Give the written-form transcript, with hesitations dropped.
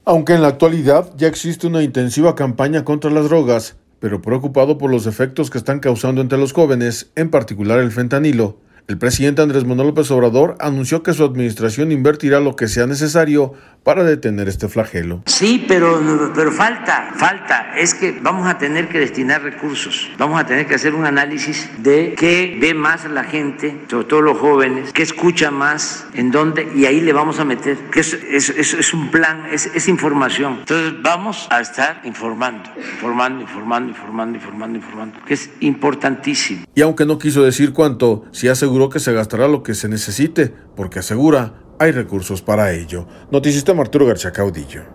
Aunque en la actualidad ya existe una intensiva campaña contra las drogas, pero preocupado por los efectos que están causando entre los jóvenes, en particular el fentanilo, el presidente Andrés Manuel López Obrador anunció que su administración invertirá lo que sea necesario para detener este flagelo. Sí, pero falta. Es que vamos a tener que destinar recursos. Vamos a tener que hacer un análisis de qué ve más la gente, sobre todo los jóvenes, qué escucha más, en dónde, y ahí le vamos a meter. Que es un plan, es información. Entonces vamos a estar informando, que es importantísimo. Y aunque no quiso decir cuánto, sí aseguró que se gastará lo que se necesite, porque asegura hay recursos para ello. Noticista Arturo García Caudillo.